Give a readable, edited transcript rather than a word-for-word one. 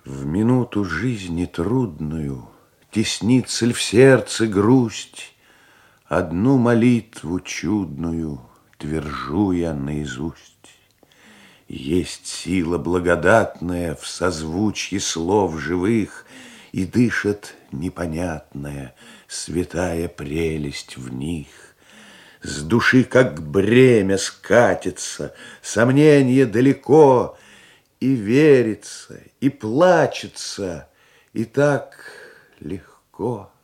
В минуту жизни трудную теснится ль в сердце грусть? Одну молитву чудную твержу я наизусть. Есть сила благодатная в созвучье слов живых, и дышит непонятная святая прелесть в них. С души как бремя скатится, сомнение далеко, и верится, и плачется, и так легко.